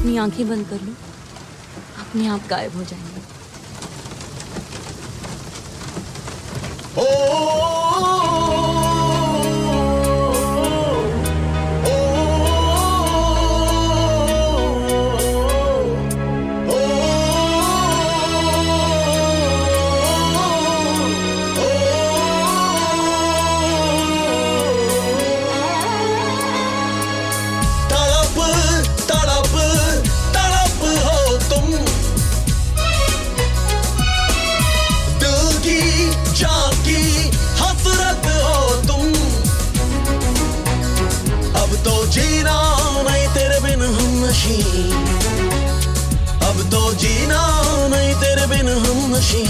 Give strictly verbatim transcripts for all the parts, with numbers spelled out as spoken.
अपनी आंखें बंद कर लो, अपने आप गायब हो जाएंगे। जीना नहीं तेरे बिन हम नशी, अब तो जीना नहीं तेरे बिन हम नशी।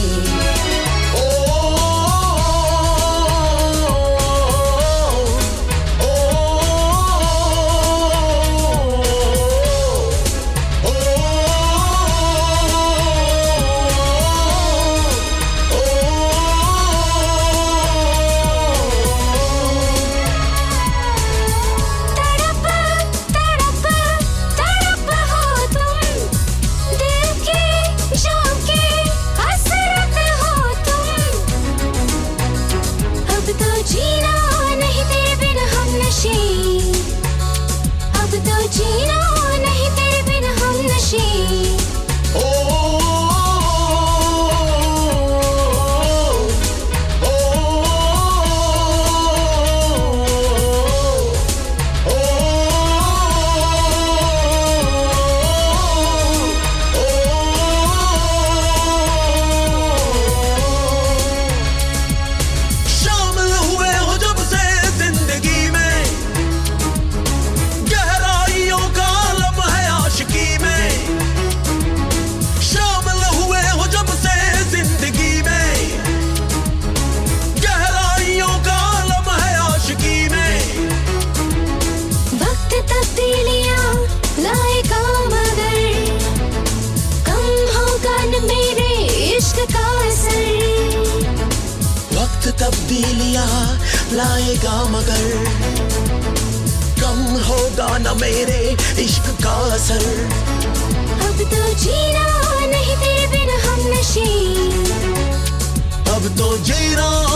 अब तो जीना नहीं तेरे बिन हम नशी। ओ, ओ, ओ, शामिल हुए हो जब से जिंदगी में, तब्दीलियां लाएगा मगर कम होगा न मेरे इश्क का असर। वक्त तब्दीलियां लाएगा मगर कम होगा न मेरे इश्क का असर। अब तो जीना नहीं तेरे बिन हम नशी, अब तो जीना